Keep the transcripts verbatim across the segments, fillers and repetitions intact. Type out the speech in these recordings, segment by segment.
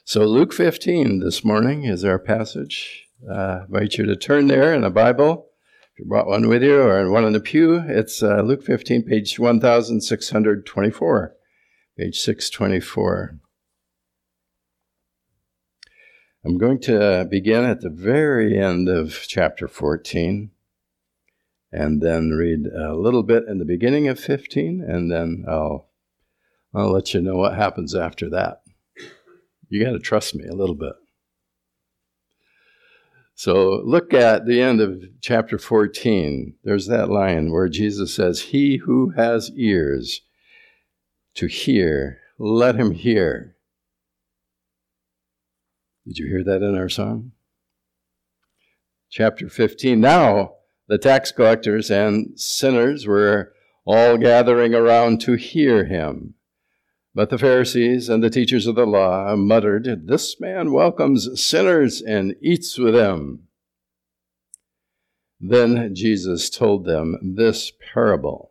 So Luke fifteen this morning is our passage. Uh, I invite you to turn there in a Bible. If you brought one with you or one in the pew, it's uh, Luke fifteen, page sixteen twenty-four. Page six twenty-four. I'm going to begin at the very end of chapter fourteen and then read a little bit in the beginning of fifteen, and then I'll, I'll let you know what happens after that. You got to trust me a little bit. So look at the end of chapter fourteen. There's that line where Jesus says, "He who has ears to hear, let him hear." Did you hear that in our song? Chapter fifteen. Now the tax collectors and sinners were all gathering around to hear him. But the Pharisees and the teachers of the law muttered, "This man welcomes sinners and eats with them." Then Jesus told them this parable.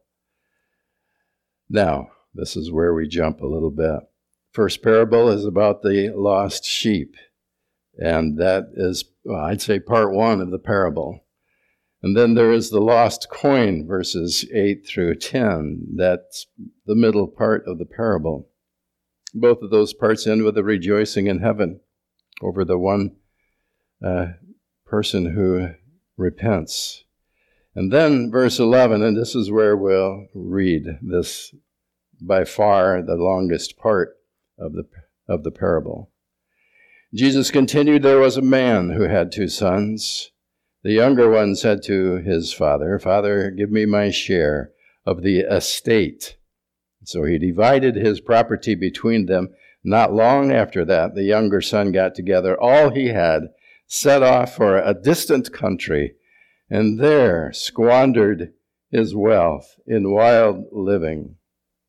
Now, this is where we jump a little bit. First parable is about the lost sheep. And that is, well, I'd say, part one of the parable. And then there is the lost coin, verses eight through ten. That's the middle part of the parable. Both of those parts end with a rejoicing in heaven over the one uh, person who repents. And then verse eleven, and this is where we'll read this by far the longest part of the of the parable. Jesus continued, "There was a man who had two sons. The younger one said to his father, 'Father, give me my share of the estate.' So he divided his property between them. Not long after that, the younger son got together all he had, set off for a distant country, and there squandered his wealth in wild living.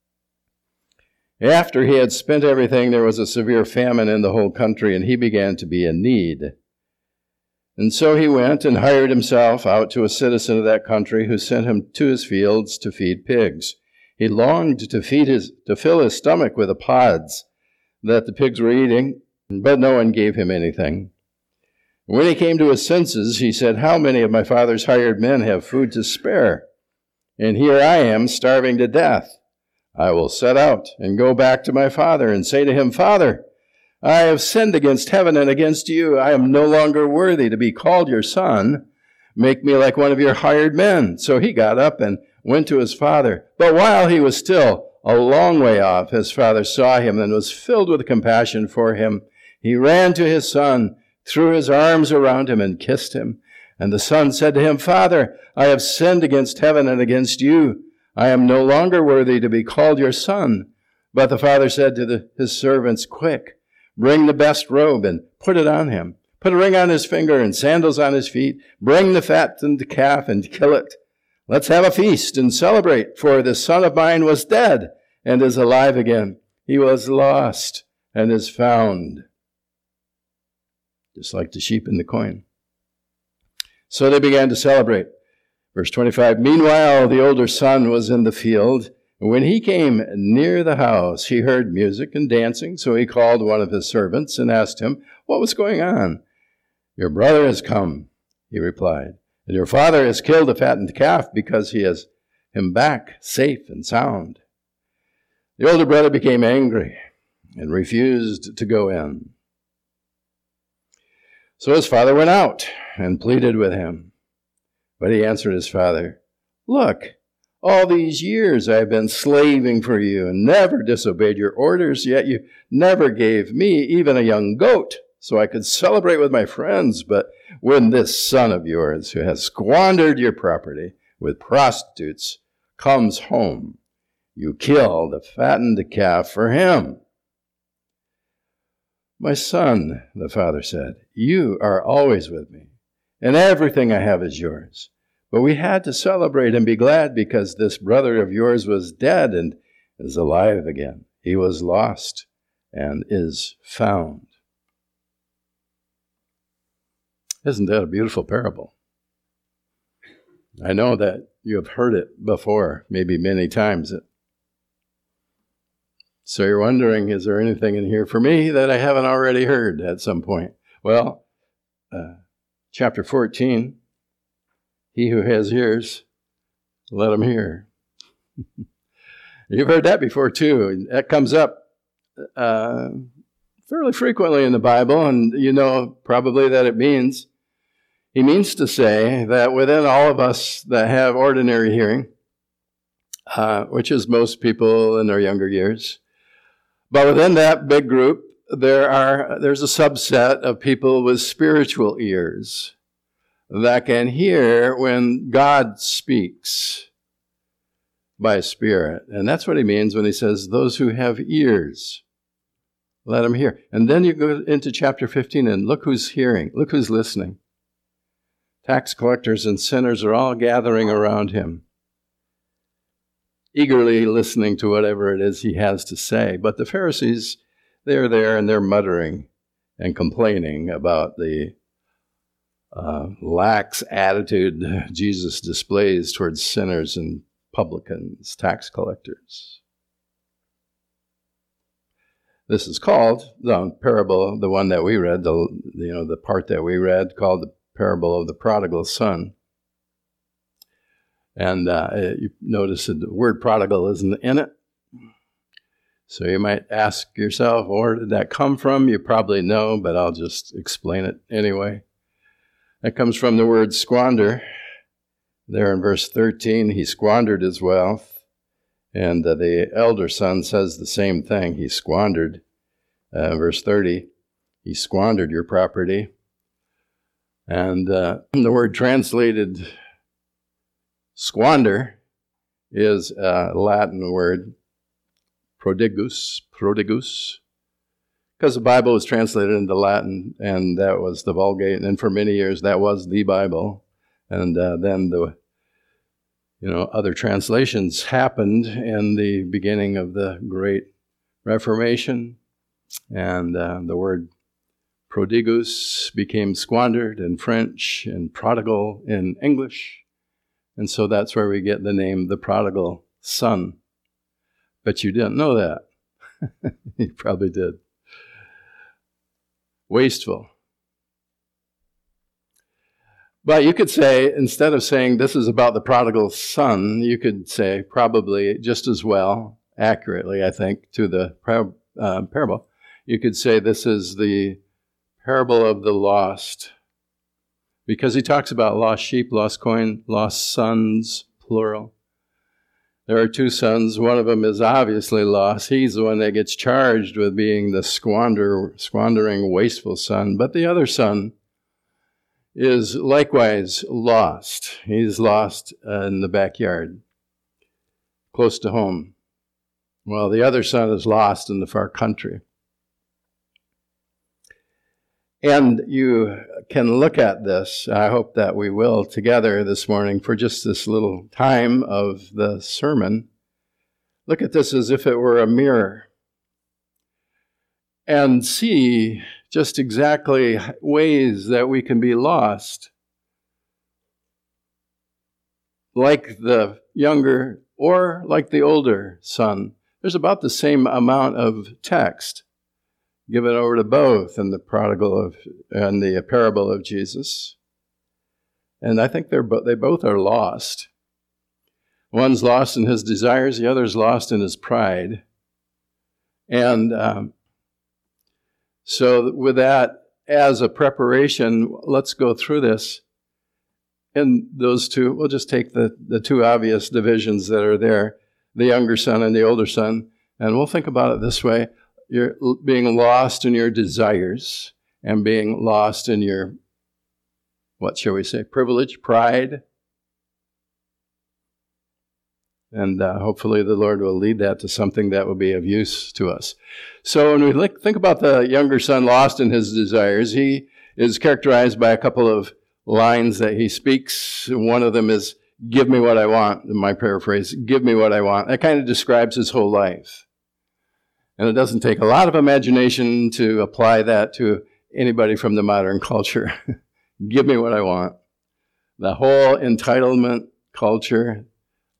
After he had spent everything, there was a severe famine in the whole country, and he began to be in need. And so he went and hired himself out to a citizen of that country who sent him to his fields to feed pigs. He longed to feed his, to fill his stomach with the pods that the pigs were eating, but no one gave him anything. When he came to his senses, he said, 'How many of my father's hired men have food to spare? And here I am starving to death. I will set out and go back to my father and say to him, Father, I have sinned against heaven and against you. I am no longer worthy to be called your son. Make me like one of your hired men.' So he got up and went to his father. But while he was still a long way off, his father saw him and was filled with compassion for him. He ran to his son, threw his arms around him, and kissed him. And the son said to him, 'Father, I have sinned against heaven and against you. I am no longer worthy to be called your son.' But the father said to the, his servants, 'Quick, bring the best robe and put it on him. Put a ring on his finger and sandals on his feet. Bring the fattened calf and kill it. Let's have a feast and celebrate, for this son of mine was dead and is alive again. He was lost and is found.'" Just like the sheep in the coin. So they began to celebrate. Verse twenty-five, "Meanwhile, the older son was in the field. And when he came near the house, he heard music and dancing. So he called one of his servants and asked him what was going on. 'Your brother has come,' he replied, 'and your father has killed the fattened calf because he has him back safe and sound.' The older brother became angry and refused to go in. So his father went out and pleaded with him. But he answered his father, 'Look, all these years I have been slaving for you and never disobeyed your orders, yet you never gave me even a young goat so I could celebrate with my friends. But when this son of yours, who has squandered your property with prostitutes, comes home, you kill the fattened calf for him.' 'My son,' the father said, 'you are always with me, and everything I have is yours. But we had to celebrate and be glad because this brother of yours was dead and is alive again. He was lost and is found.'" Isn't that a beautiful parable? I know that you have heard it before, maybe many times. So you're wondering, is there anything in here for me that I haven't already heard at some point? Well, uh, chapter fourteen, he who has ears, let him hear. You've heard that before too. That comes up uh, fairly frequently in the Bible, and you know probably that it means, he means to say that within all of us that have ordinary hearing, uh, which is most people in their younger years, but within that big group, there are there's a subset of people with spiritual ears that can hear when God speaks by Spirit. And that's what he means when he says, those who have ears, let them hear. And then you go into chapter fifteen and look who's hearing, look who's listening. Tax collectors and sinners are all gathering around him, eagerly listening to whatever it is he has to say. But the Pharisees, they're there and they're muttering and complaining about the uh, lax attitude Jesus displays towards sinners and publicans, tax collectors. This is called the parable, the one that we read, the you know the part that we read called the parable of the prodigal son. And uh, you notice that the word prodigal isn't in it. So you might ask yourself, where did that come from? You probably know, but I'll just explain it anyway. That comes from the word squander. There in verse thirteen, he squandered his wealth. And uh, the elder son says the same thing. He squandered. Uh, verse thirty, he squandered your property. And uh, the word translated squander is a Latin word, prodigus, prodigus, because the Bible was translated into Latin, and that was the Vulgate, and for many years that was the Bible. And uh, then the, you know, other translations happened in the beginning of the Great Reformation, and uh, the word prodigus became squandered in French and prodigal in English. And so that's where we get the name the prodigal son. But you didn't know that. You probably did. Wasteful. But you could say, instead of saying this is about the prodigal son, you could say probably just as well, accurately, I think, to the par- uh, parable, you could say this is the parable of the lost. Because he talks about lost sheep, lost coin, lost sons, plural. There are two sons. One of them is obviously lost. He's the one that gets charged with being the squander, squandering, wasteful son. But the other son is likewise lost. He's lost uh, in the backyard, close to home. Well, the other son is lost in the far country. And you can look at this, I hope that we will together this morning for just this little time of the sermon. Look at this as if it were a mirror and see just exactly ways that we can be lost, like the younger or like the older son. There's about the same amount of text given over to both in the prodigal of and the parable of Jesus. And I think they're bo- they both are lost. One's lost in his desires, the other's lost in his pride. And um, so with that as a preparation, let's go through this. And those two, we'll just take the, the two obvious divisions that are there, the younger son and the older son, and we'll think about it this way. You're being lost in your desires and being lost in your, what shall we say, privilege, pride. And uh, hopefully the Lord will lead that to something that will be of use to us. So when we look, think about the younger son lost in his desires, he is characterized by a couple of lines that he speaks. One of them is, give me what I want, in my paraphrase, give me what I want. That kind of describes his whole life. And it doesn't take a lot of imagination to apply that to anybody from the modern culture. Give me what I want. The whole entitlement culture, uh,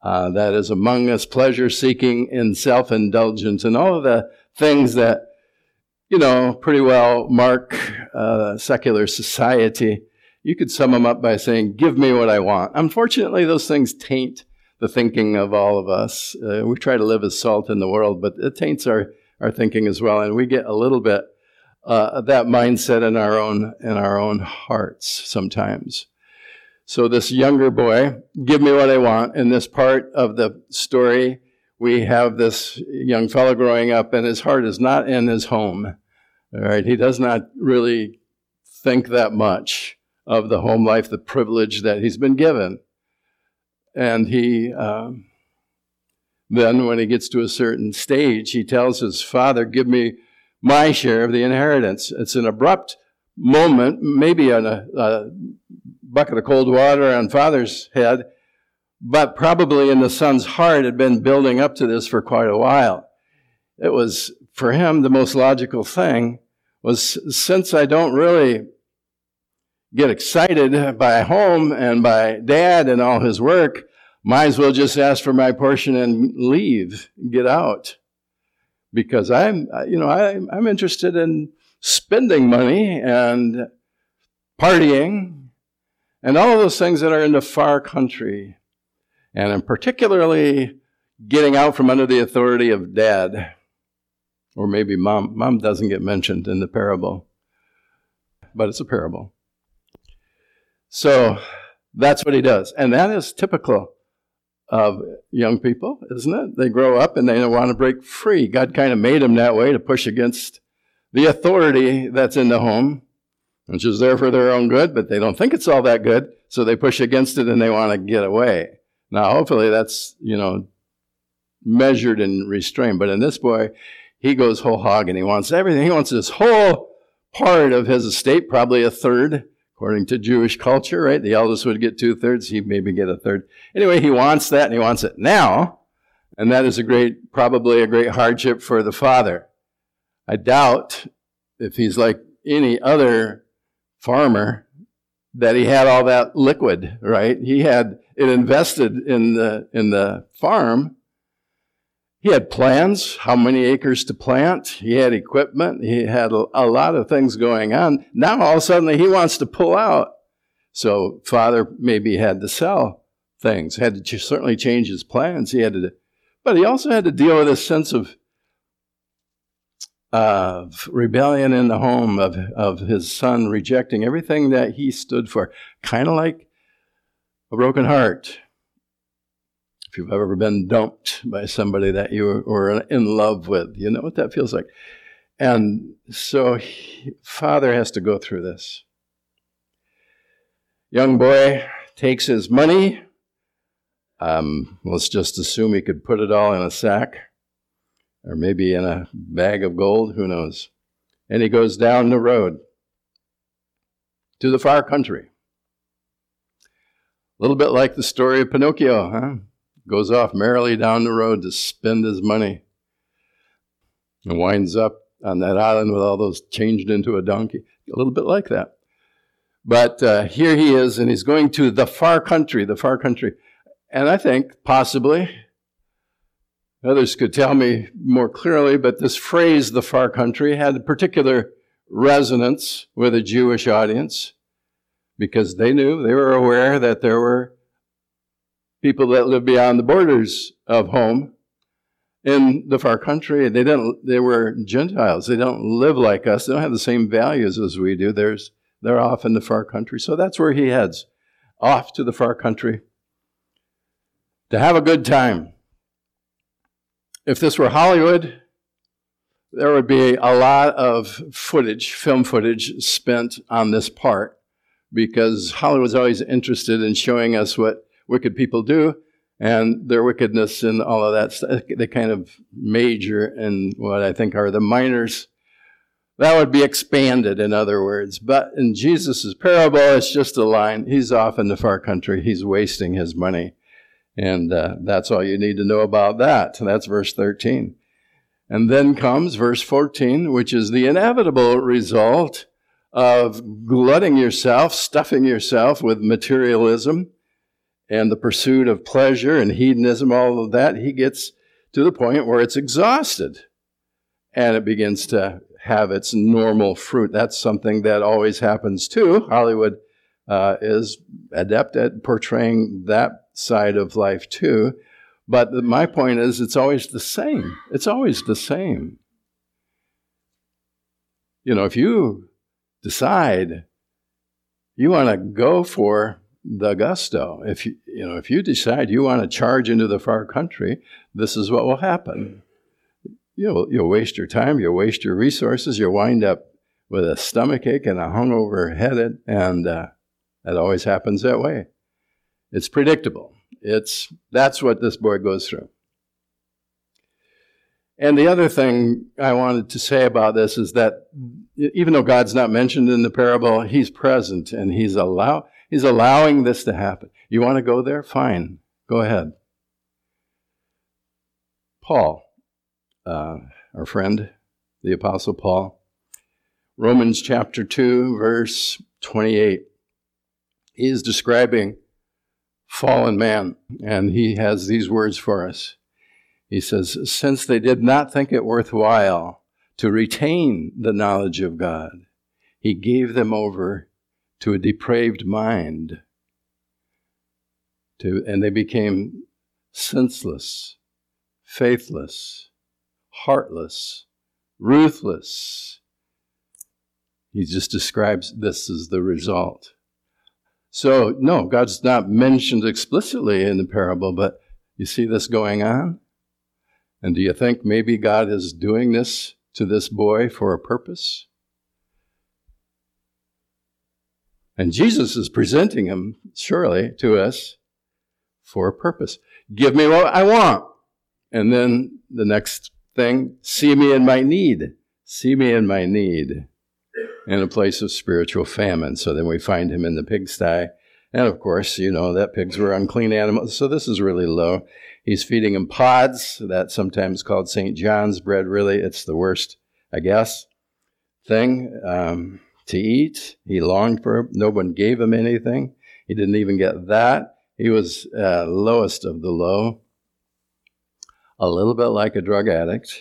uh, that is among us, pleasure-seeking and self-indulgence, and all of the things that, you know, pretty well mark uh, secular society. You could sum them up by saying, give me what I want. Unfortunately, those things taint the thinking of all of us. Uh, we try to live as salt in the world, but it taints our, our thinking as well, and we get a little bit uh, of that mindset in our own in our own hearts sometimes. So this younger boy, give me what I want. In this part of the story, we have this young fellow growing up, and his heart is not in his home. All right, he does not really think that much of the home life, the privilege that he's been given. And he, um, then when he gets to a certain stage, he tells his father, give me my share of the inheritance. It's an abrupt moment, maybe on a, a bucket of cold water on father's head, but probably in the son's heart had been building up to this for quite a while. It was, for him, the most logical thing was, since I don't really get excited by home and by dad and all his work, might as well just ask for my portion and leave, get out. Because I'm, you know, I, I'm interested in spending money and partying and all of those things that are in the far country. And I'm particularly getting out from under the authority of dad. Or maybe mom. Mom doesn't get mentioned in the parable. But it's a parable. So that's what he does. And that is typical of young people, isn't it? They grow up and they want to break free. God kind of made them that way to push against the authority that's in the home, which is there for their own good, but they don't think it's all that good, so they push against it and they want to get away. Now, hopefully that's, you know, measured and restrained. But in this boy, he goes whole hog and he wants everything. He wants this whole part of his estate, probably a third. According to Jewish culture, right? The eldest would get two-thirds. He'd maybe get a third. Anyway, he wants that, and he wants it now. And that is a great, probably a great hardship for the father. I doubt, if he's like any other farmer, that he had all that liquid, right? He had it invested in the in the farm. He had plans, how many acres to plant. He had equipment. He had a, a lot of things going on. Now, all of a sudden, he wants to pull out. So father maybe had to sell things, had to ch- certainly change his plans. He had to, but he also had to deal with a sense of uh, rebellion in the home, of, of his son rejecting everything that he stood for. Kind of like a broken heart. If you've ever been dumped by somebody that you were in love with, you know what that feels like. And so he, father has to go through this. Young boy takes his money. Um, let's just assume he could put it all in a sack or maybe in a bag of gold, who knows. And he goes down the road to the far country. A little bit like the story of Pinocchio, huh? Goes off merrily down the road to spend his money and winds up on that island with all those changed into a donkey. A little bit like that. But uh, here he is, and he's going to the far country, the far country. And I think possibly, others could tell me more clearly, but this phrase, the far country, had a particular resonance with a Jewish audience because they knew, they were aware that there were people that live beyond the borders of home in the far country. They didn't. They were Gentiles. They don't live like us. They don't have the same values as we do. There's, they're off in the far country. So that's where he heads, off to the far country to have a good time. If this were Hollywood, there would be a lot of footage, film footage, spent on this part because Hollywood's always interested in showing us what wicked people do, and their wickedness and all of that stuff. They kind of major in what I think are the minors. That would be expanded, in other words. But in Jesus' parable, it's just a line. He's off in the far country. He's wasting his money. And uh, that's all you need to know about that. That's verse thirteen. And then comes verse fourteen, which is the inevitable result of glutting yourself, stuffing yourself with materialism, and the pursuit of pleasure and hedonism, all of that, he gets to the point where it's exhausted and it begins to have its normal fruit. That's something that always happens too. Hollywood uh, is adept at portraying that side of life too. But the, my point is, it's always the same. It's always the same. You know, if you decide you want to go for the gusto, if you, you know, if you decide you want to charge into the far country, this is what will happen. You'll, you'll waste your time, you'll waste your resources, you'll wind up with a stomachache and a hungover headed, and uh, that always happens that way. It's predictable. It's that's what this boy goes through. And the other thing I wanted to say about this is that even though God's not mentioned in the parable, he's present and he's allow he's allowing this to happen. You want to go there? Fine. Go ahead. Paul, uh, our friend, the Apostle Paul, Romans chapter two, verse twenty-eight. He is describing fallen man, and he has these words for us. He says, since they did not think it worthwhile to retain the knowledge of God, he gave them over to a depraved mind, to, and they became senseless, faithless, heartless, ruthless. He just describes this as the result. So, no, God's not mentioned explicitly in the parable, but you see this going on? And do you think maybe God is doing this to this boy for a purpose? And Jesus is presenting him, surely, to us for a purpose. Give me what I want. And then the next thing, see me in my need. See me in my need. In a place of spiritual famine. So then we find him in the pigsty. And of course, you know, that pigs were unclean animals. So this is really low. He's feeding him pods. That's sometimes called Saint John's bread. Really, it's the worst, I guess, thing um, to eat. He longed for it. No one gave him anything. He didn't even get that. He was uh, lowest of the low. A little bit like a drug addict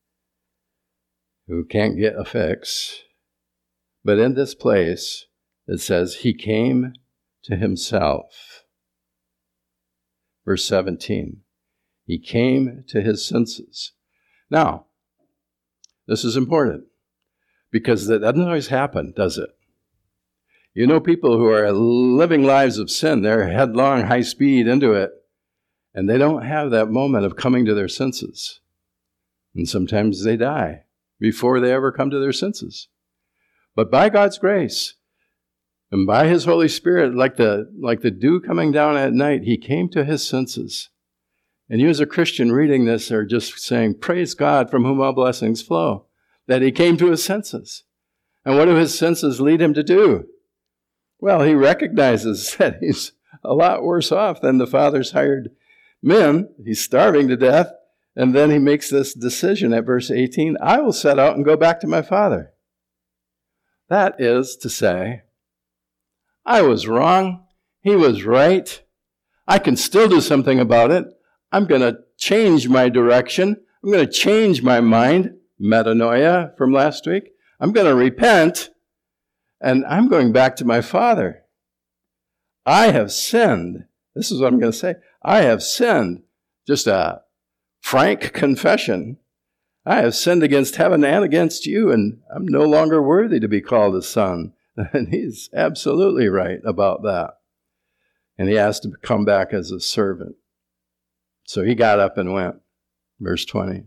who can't get a fix. But in this place, it says, he came to himself. Verse seventeen, he came to his senses. Now, this is important, because that doesn't always happen, does it? You know people who are living lives of sin, they're headlong, high speed into it, and they don't have that moment of coming to their senses. And sometimes they die before they ever come to their senses. But by God's grace, and by his Holy Spirit, like the, like the dew coming down at night, he came to his senses. And you as a Christian reading this are just saying, praise God from whom all blessings flow, that he came to his senses. And what do his senses lead him to do? Well, he recognizes that he's a lot worse off than the father's hired men. He's starving to death. And then he makes this decision at verse eighteen, I will set out and go back to my father. That is to say, I was wrong. He was right. I can still do something about it. I'm going to change my direction. I'm going to change my mind. Metanoia from last week. I'm going to repent, and I'm going back to my father. I have sinned. This is what I'm going to say. I have sinned. Just a frank confession. I have sinned against heaven and against you, and I'm no longer worthy to be called a son. And he's absolutely right about that. And he asked to come back as a servant. So he got up and went. Verse twenty.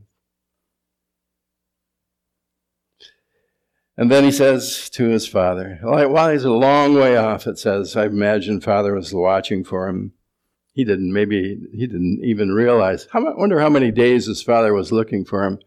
And then he says to his father, while he's a long way off, it says, I imagine father was watching for him. He didn't, maybe he didn't even realize. I wonder how many days his father was looking for him.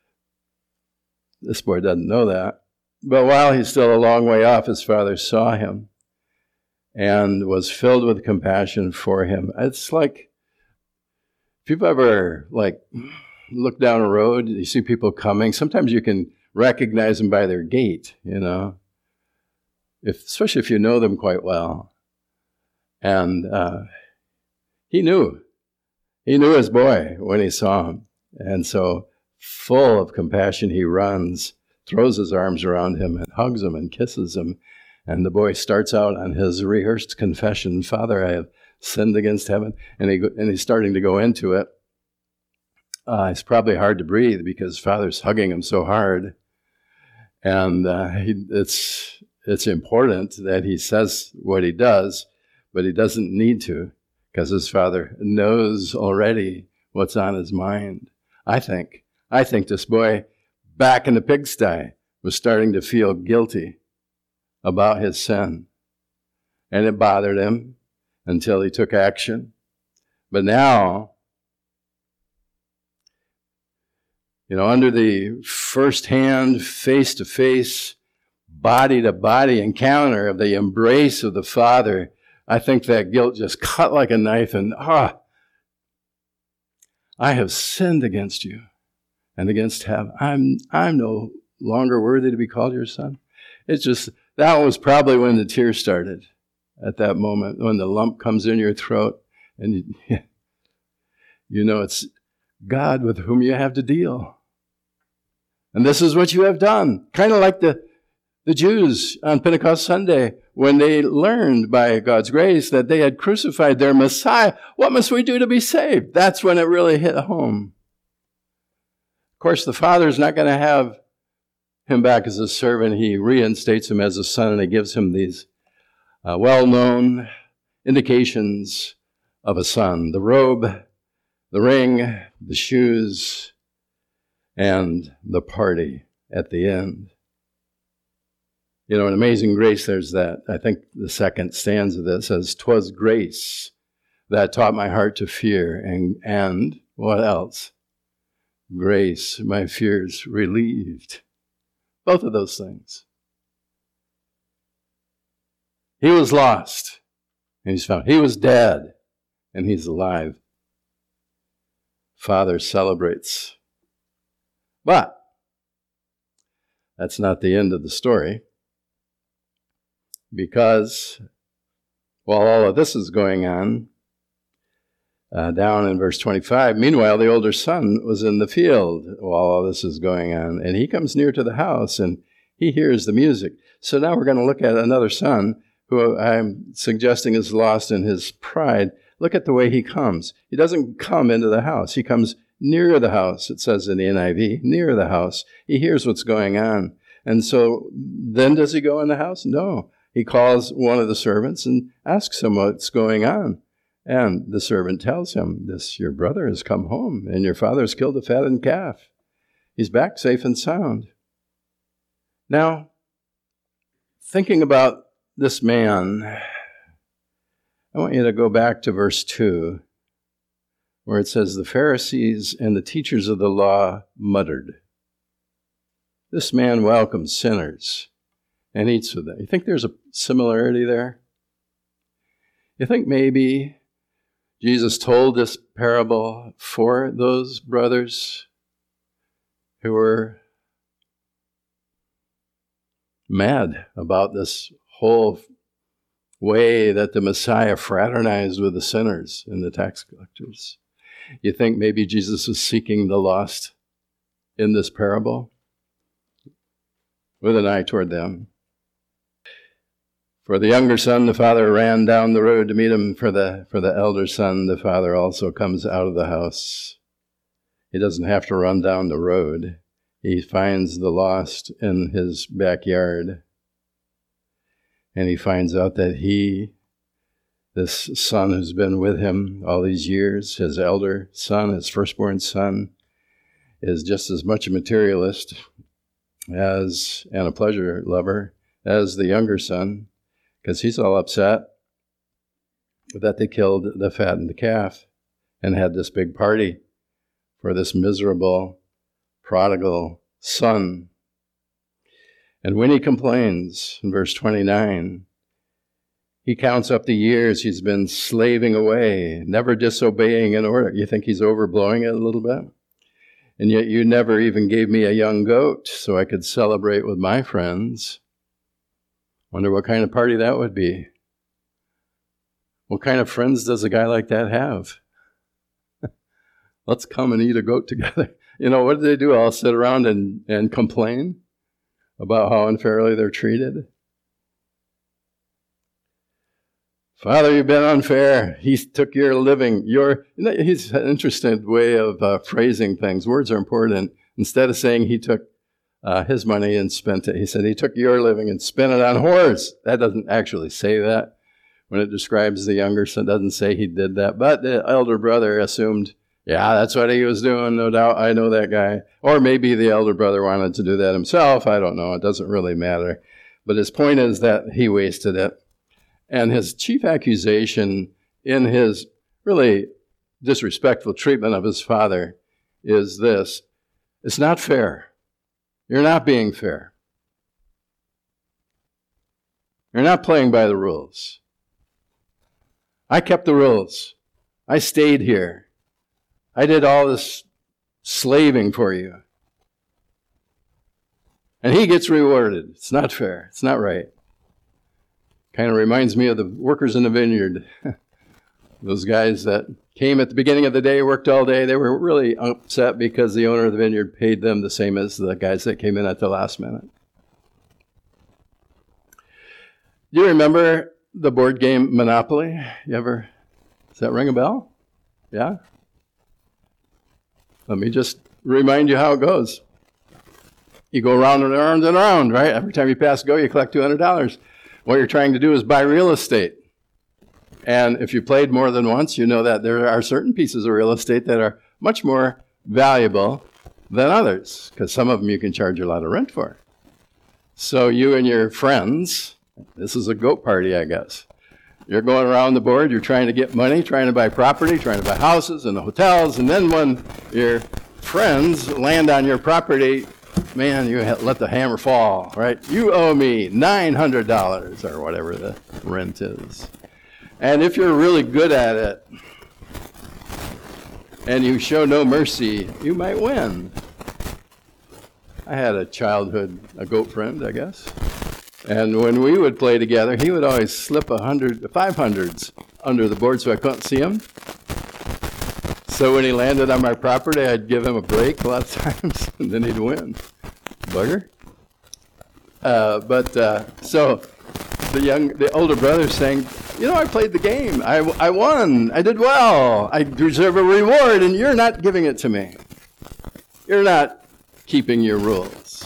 This boy doesn't know that. But while he's still a long way off, his father saw him and was filled with compassion for him. It's like, if you've ever, like, looked down a road, you see people coming, sometimes you can recognize them by their gait, you know, if, especially if you know them quite well. And uh, he knew. He knew his boy when he saw him. And so, full of compassion, he runs, throws his arms around him and hugs him and kisses him. And the boy starts out on his rehearsed confession, Father, I have sinned against heaven. And, he, and he's starting to go into it. Uh, it's probably hard to breathe because Father's hugging him so hard. And uh, he, it's it's important that he says what he does, but he doesn't need to because his Father knows already what's on his mind. I think. I think this boy back in the pigsty was starting to feel guilty about his sin. And it bothered him until he took action. But now, you know, under the first-hand, face-to-face, body-to-body encounter of the embrace of the Father, I think that guilt just cut like a knife and, ah, I have sinned against you and against heaven. I'm, I'm no longer worthy to be called your son. It's just, that was probably when the tears started at that moment, when the lump comes in your throat and you, you know it's God with whom you have to deal. And this is what you have done. Kind of like the, the Jews on Pentecost Sunday when they learned by God's grace that they had crucified their Messiah. What must we do to be saved? That's when it really hit home. Of course, the Father's not going to have him back as a servant. He reinstates him as a son, and he gives him these uh, well-known indications of a son. The robe, the ring, the shoes, and the party at the end. You know, in Amazing Grace, there's that, I think the second stanza that says, "'Twas grace that taught my heart to fear, and, and what else? Grace, my fears relieved." Both of those things. He was lost, and he's found. He was dead, and he's alive. Father celebrates. But that's not the end of the story, because while all of this is going on, uh, down in verse twenty-five, meanwhile the older son was in the field while all this is going on, and he comes near to the house and he hears the music. So now we're going to look at another son who I'm suggesting is lost in his pride. Look at the way he comes. He doesn't come into the house. He comes near the house, it says in the N I V, near the house. He hears what's going on. And so then does he go in the house? No. He calls one of the servants and asks him what's going on. And the servant tells him, this, your brother has come home, and your father has killed a fattened calf. He's back safe and sound. Now, thinking about this man, I want you to go back to verse two, where it says, the Pharisees and the teachers of the law muttered. This man welcomes sinners and eats with them. You think there's a similarity there? You think maybe Jesus told this parable for those brothers who were mad about this whole way that the Messiah fraternized with the sinners and the tax collectors? You think maybe Jesus was seeking the lost in this parable with an eye toward them? For the younger son, the father ran down the road to meet him. For the, for the elder son, the father also comes out of the house. He doesn't have to run down the road. He finds the lost in his backyard. And he finds out that he, this son who's been with him all these years, his elder son, his firstborn son, is just as much a materialist as and a pleasure lover as the younger son, because he's all upset that they killed the fattened calf and had this big party for this miserable, prodigal son. And when he complains, in verse twenty-nine, he counts up the years he's been slaving away, never disobeying an order. You think he's overblowing it a little bit? And yet you never even gave me a young goat so I could celebrate with my friends. Wonder what kind of party that would be. What kind of friends does a guy like that have? Let's come and eat a goat together. You know, what do they do? All sit around and, and complain about how unfairly they're treated? Father, you've been unfair. He took your living. Your, you know, he's an interesting way of uh, phrasing things. Words are important. Instead of saying he took uh, his money and spent it, he said he took your living and spent it on whores. That doesn't actually say that. When it describes the younger son, it doesn't say he did that. But the elder brother assumed, yeah, that's what he was doing, no doubt. I know that guy. Or maybe the elder brother wanted to do that himself. I don't know. It doesn't really matter. But his point is that he wasted it. And his chief accusation in his really disrespectful treatment of his father is this: it's not fair. You're not being fair. You're not playing by the rules. I kept the rules. I stayed here. I did all this slaving for you. And he gets rewarded. It's not fair. It's not right. Kind of reminds me of the workers in the vineyard. Those guys that came at the beginning of the day, worked all day. They were really upset because the owner of the vineyard paid them the same as the guys that came in at the last minute. Do you remember the board game Monopoly? You ever, does that ring a bell? Yeah? Let me just remind you how it goes. You go around and around and around, right? Every time you pass go, you collect two hundred dollars. What you're trying to do is buy real estate. And if you played more than once, you know that there are certain pieces of real estate that are much more valuable than others, because some of them you can charge a lot of rent for. So you and your friends, this is a goat party, I guess. You're going around the board, you're trying to get money, trying to buy property, trying to buy houses and hotels, and then when your friends land on your property, man, you let the hammer fall, right? You owe me nine hundred dollars or whatever the rent is. And if you're really good at it and you show no mercy, you might win. I had a childhood, a goat friend, I guess. And when we would play together, he would always slip a hundred, five hundreds under the board so I couldn't see him. So when he landed on my property, I'd give him a break a lot of times, and then he'd win. Bugger. Uh, but uh, so the young, the older brother's saying, you know, I played the game. I, I won. I did well. I deserve a reward, and you're not giving it to me. You're not keeping your rules.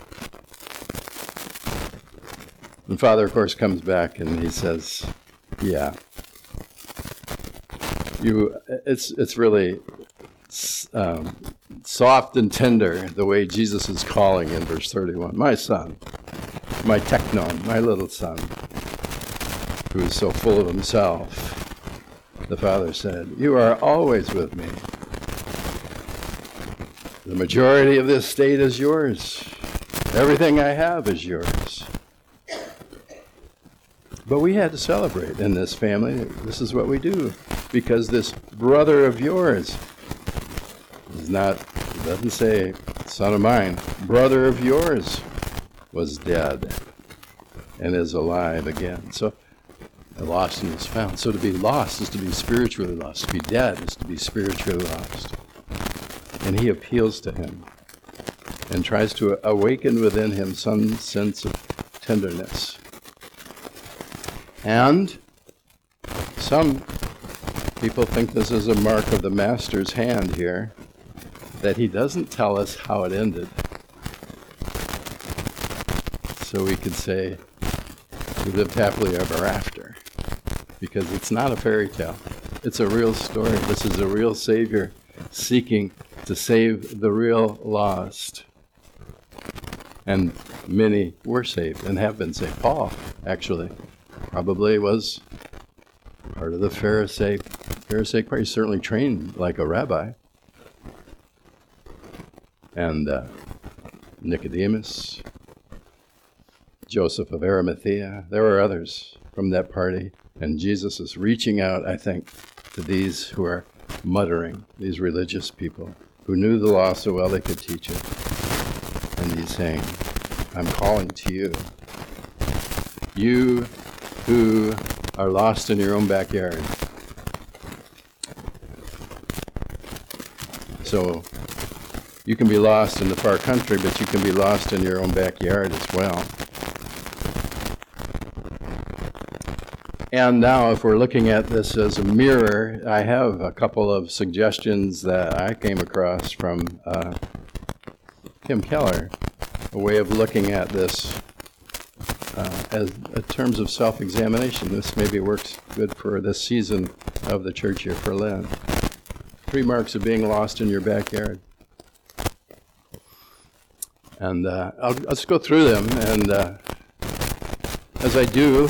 And Father, of course, comes back and he says, yeah. You, it's it's really um, soft and tender the way Jesus is calling in verse thirty-one. My son, my teknon, my little son, who is so full of himself. The father said, you are always with me. The majority of this estate is yours. Everything I have is yours. But we had to celebrate in this family. This is what we do. Because this brother of yours is not, it doesn't say son of mine, brother of yours was dead and is alive again. So the lost and is found. So to be lost is to be spiritually lost. To be dead is to be spiritually lost. And he appeals to him and tries to awaken within him some sense of tenderness. And some people think this is a mark of the master's hand here, that he doesn't tell us how it ended. So we could say, we lived happily ever after. Because it's not a fairy tale. It's a real story. This is a real Savior seeking to save the real lost. And many were saved and have been saved. Paul, actually, probably was part of the Pharisee, Pharisee choir. He certainly trained like a rabbi. And uh, Nicodemus, Joseph of Arimathea, there were others from that party. And Jesus is reaching out, I think, to these who are muttering, these religious people who knew the law so well they could teach it. And he's saying, I'm calling to you. You who are lost in your own backyard. So you can be lost in the far country, but you can be lost in your own backyard as well. And now, if we're looking at this as a mirror, I have a couple of suggestions that I came across from uh, Tim Keller, a way of looking at this uh, as in terms of self-examination. This maybe works good for this season of the church year for Lent. Three marks of being lost in your backyard. And uh, I'll, I'll just go through them, and uh, as I do,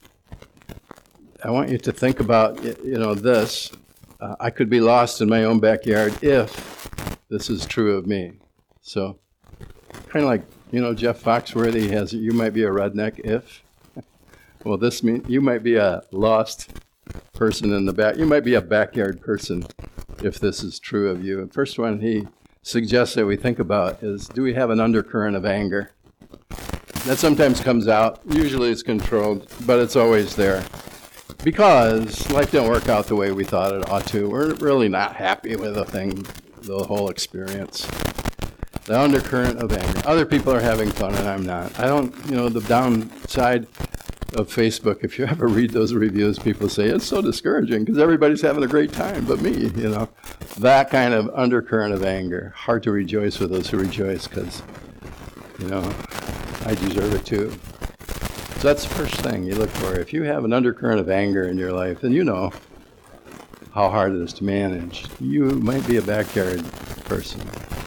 I want you to think about, you know, this. Uh, I could be lost in my own backyard if this is true of me. So, kind of like, you know, Jeff Foxworthy has, you might be a redneck if. Well, this means you might be a lost person in the back. You might be a backyard person if this is true of you. And first one he suggests that we think about is, do we have an undercurrent of anger? That sometimes comes out. Usually it's controlled, but it's always there. Because life didn't work out the way we thought it ought to. We're really not happy with the thing, the whole experience. The undercurrent of anger. Other people are having fun and I'm not. I don't, you know, the downside of Facebook, if you ever read those reviews, people say it's so discouraging because everybody's having a great time but me, you know. That kind of undercurrent of anger. Hard to rejoice with those who rejoice because, you know, I deserve it too. So that's the first thing you look for. If you have an undercurrent of anger in your life, then you know how hard it is to manage. You might be a backyard person.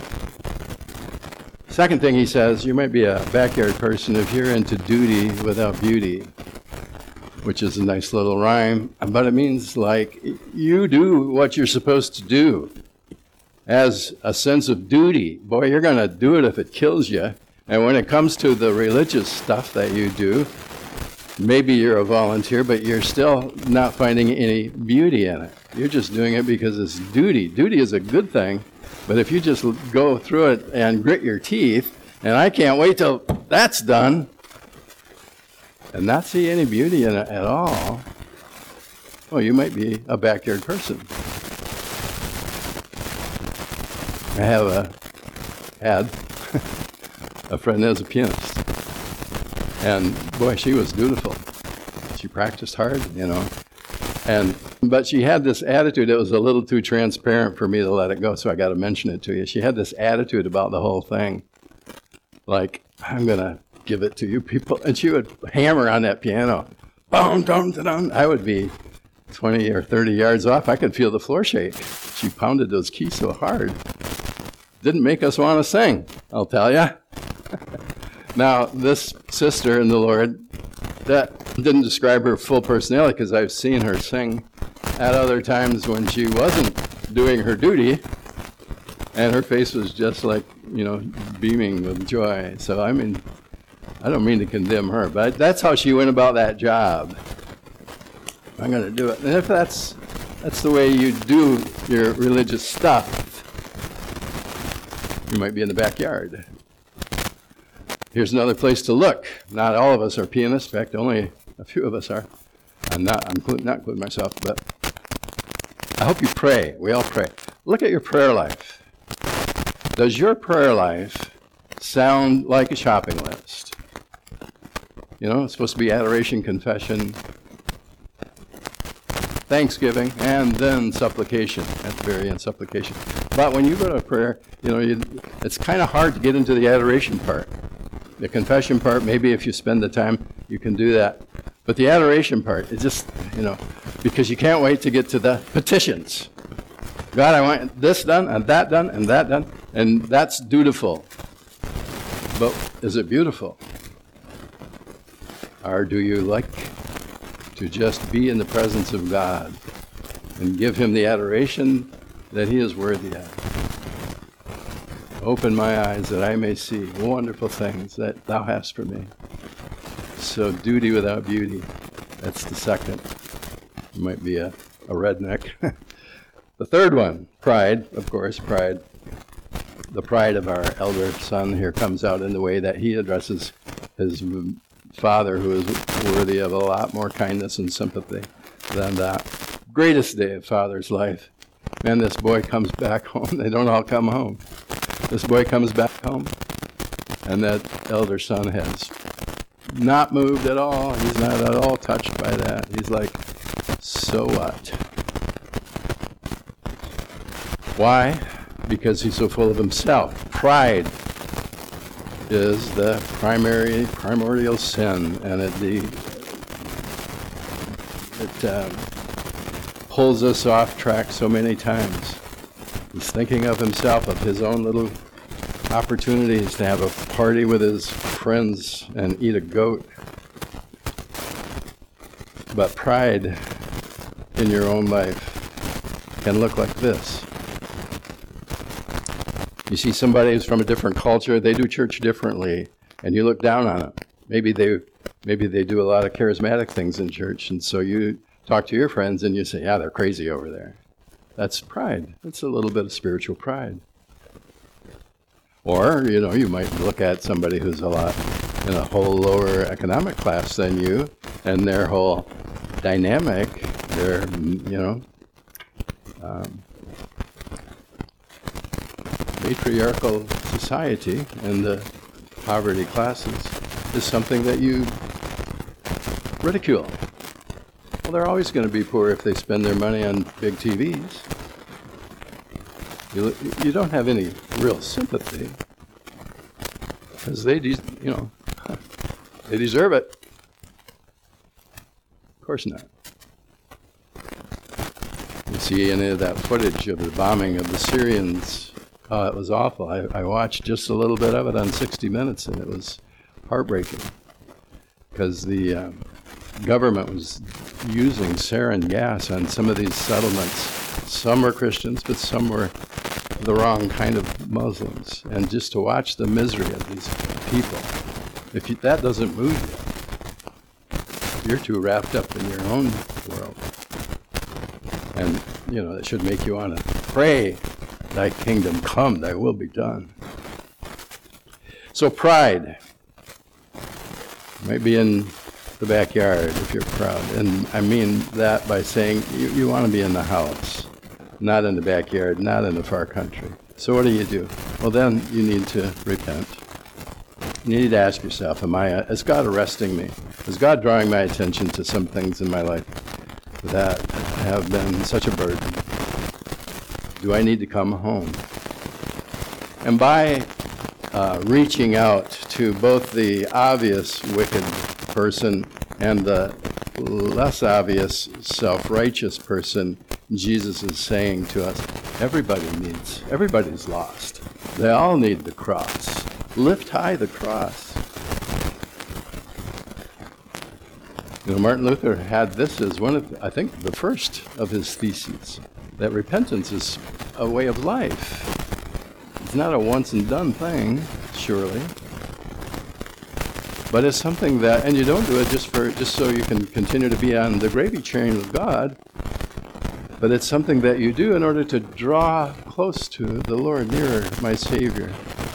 Second thing he says, you might be a backyard person if you're into duty without beauty, which is a nice little rhyme, but it means like you do what you're supposed to do as a sense of duty. Boy, you're going to do it if it kills you. And when it comes to the religious stuff that you do, maybe you're a volunteer, but you're still not finding any beauty in it. You're just doing it because it's duty. Duty is a good thing, but if you just go through it and grit your teeth, and I can't wait till that's done, and not see any beauty in it at all, well, you might be a backyard person. I have a, had a friend that was a pianist. And boy, she was dutiful. She practiced hard, you know. And but she had this attitude that was a little too transparent for me to let it go, so I got to mention it to you. She had this attitude about the whole thing. Like, I'm going to give it to you people. And she would hammer on that piano. Boom, dum, dum. I would be twenty or thirty yards off. I could feel the floor shake. She pounded those keys so hard. Didn't make us want to sing, I'll tell you. Now, this sister in the Lord, that didn't describe her full personality because I've seen her sing at other times when she wasn't doing her duty, and her face was just like, you know, beaming with joy. So, I mean, I don't mean to condemn her, but that's how she went about that job. I'm going to do it. And if that's that's the way you do your religious stuff, you might be in the backyard. Here's another place to look. Not all of us are pianists. In fact, only a few of us are. I'm not, I'm not including myself, but I hope you pray. We all pray. Look at your prayer life. Does your prayer life sound like a shopping list? You know, it's supposed to be adoration, confession, thanksgiving, and then supplication. At the very end, supplication. But when you go to prayer, you know, you, it's kind of hard to get into the adoration part. The confession part, maybe if you spend the time, you can do that. But the adoration part, it's just, you know, because you can't wait to get to the petitions. God, I want this done, and that done, and that done, and that's dutiful. But is it beautiful? Or do you like to just be in the presence of God and give him the adoration that he is worthy of? Open my eyes that I may see wonderful things that thou hast for me. So duty without beauty, that's the second. You might be a, a redneck. The third one, pride, of course, pride. The pride of our elder son here comes out in the way that he addresses his father who is worthy of a lot more kindness and sympathy than that. Greatest day of father's life. And this boy comes back home. They don't all come home. This boy comes back home, and that elder son has not moved at all. He's not at all touched by that. He's like, so what? Why? Because he's so full of himself. Pride is the primary, primordial sin, and it, the, it uh, pulls us off track so many times. He's thinking of himself, of his own little opportunities to have a party with his friends and eat a goat. But pride in your own life can look like this. You see somebody who's from a different culture, they do church differently, and you look down on it. Maybe they maybe they do a lot of charismatic things in church, and so you talk to your friends and you say, yeah, they're crazy over there. That's pride. That's a little bit of spiritual pride. Or, you know, you might look at somebody who's a lot in a whole lower economic class than you, and their whole dynamic, their, you know, um, matriarchal society and the poverty classes is something that you ridicule. Well, they're always going to be poor if they spend their money on big T Vs. You, you don't have any real sympathy because they, de- you know, they deserve it. Of course not. You see any of that footage of the bombing of the Syrians? Oh, it was awful. I, I watched just a little bit of it on sixty minutes, and it was heartbreaking because the uh, government was using sarin gas on some of these settlements. Some were Christians, but some were the wrong kind of Muslims. And just to watch the misery of these people, if you, that doesn't move you, you're too wrapped up in your own world. And, you know, it should make you want to pray, thy kingdom come, thy will be done. So pride might be in the backyard if you're proud. And I mean that by saying you, you want to be in the house, not in the backyard, not in the far country. So what do you do? Well, then you need to repent. You need to ask yourself, am I, is God arresting me? Is God drawing my attention to some things in my life that have been such a burden? Do I need to come home? And by uh, reaching out to both the obvious wicked person and the less obvious self-righteous person, Jesus is saying to us, everybody needs, everybody's lost. They all need the cross. Lift high the cross. You know, Martin Luther had this as one of, I think, the first of his theses, that repentance is a way of life. It's not a once and done thing, surely, but it's something that, and you don't do it just for just so you can continue to be on the gravy train with God, but it's something that you do in order to draw close to the Lord, nearer, my Savior.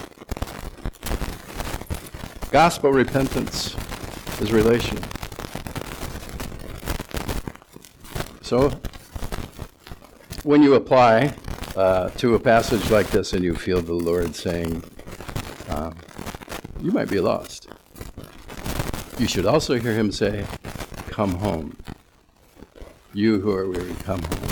Gospel repentance is relational. So, when you apply uh, to a passage like this and you feel the Lord saying, um, you might be lost, you should also hear him say, come home. You who are weary, come home.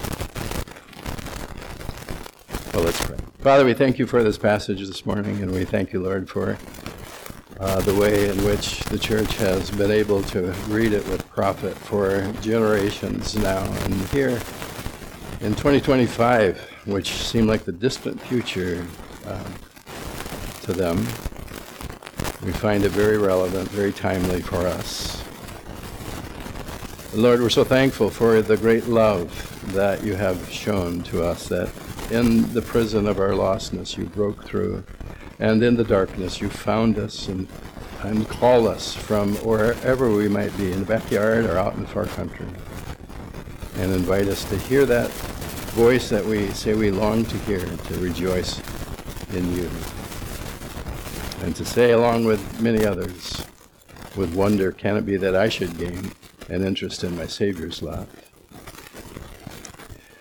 Well, let's pray. Father, we thank you for this passage this morning, and we thank you, Lord, for uh, the way in which the church has been able to read it with profit for generations now. And here in twenty twenty-five, which seemed like the distant future uh, to them, we find it very relevant, very timely for us. Lord, we're so thankful for the great love that you have shown to us, that in the prison of our lostness you broke through, and in the darkness you found us and, and called us from wherever we might be, in the backyard or out in the far country, and invite us to hear that voice that we say we long to hear, to rejoice in you, and to say along with many others, with wonder, can it be that I should gain an interest in my Savior's love?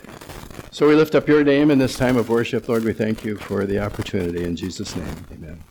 So we lift up your name in this time of worship. Lord, we thank you for the opportunity. In Jesus' name, amen.